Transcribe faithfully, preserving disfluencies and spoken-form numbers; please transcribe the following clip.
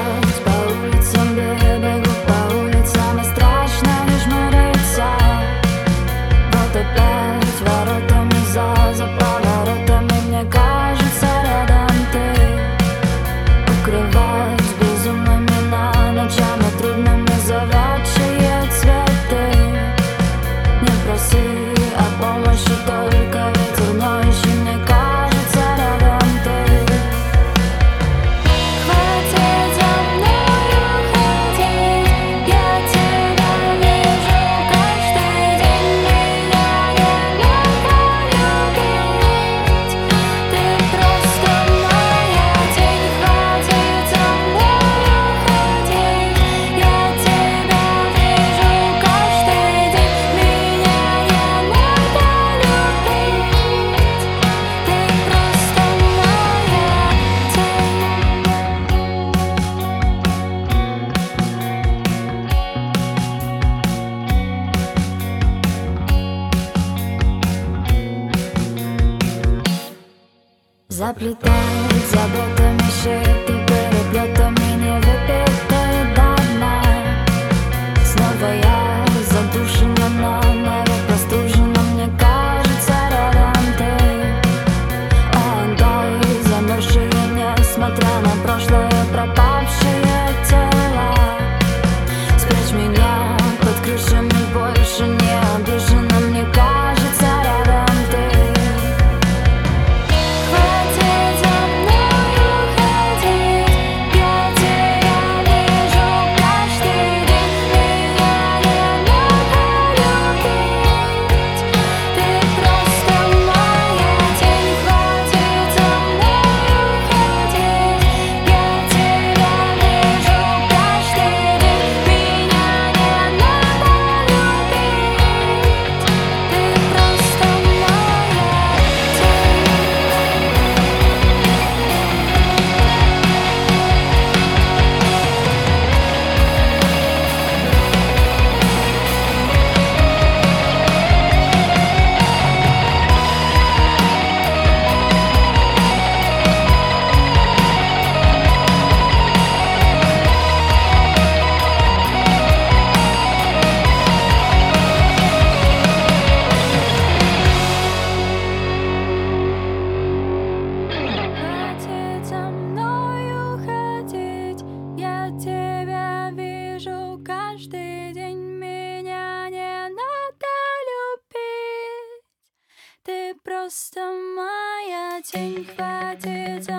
по улицам бегу, по улицам и страшно и жмурится. Вот опять воротами за, за поворотами, мне кажется, рядом ты. Укрываясь безумными на ночами трудными завядшие цветы. Не проси о помощи, только ветер ноющий, мне кажется, рядом ты. Хватит за мною ходить, я тебя вижу каждый день, меня не надо любить. Ты просто моя тень, хватит за мною ходить, я тебя вижу каждый день, меня не надо любить. Ты просто моя тень. Заплетает заботами шиты, переплетами не выпитой до дна. Снова я задушена, но навек простужена, мне кажется, рядом ты. Ангелы замерзшие, несмотря на прошлое, пропавшие тела. Спрячь меня под крышами, больше не обижена, мне кажется, рядом ты. Хватит за мною ходить, я тебя вижу каждый день, меня не надо любить. Ты просто моя тень, хватит за мною ходить, я тебя вижу каждый день, меня не надо любить. Ты просто моя тень. Хватит за мною ходить, я тебя вижу каждый день, меня не надо любить. Ты просто моя тень, хватит за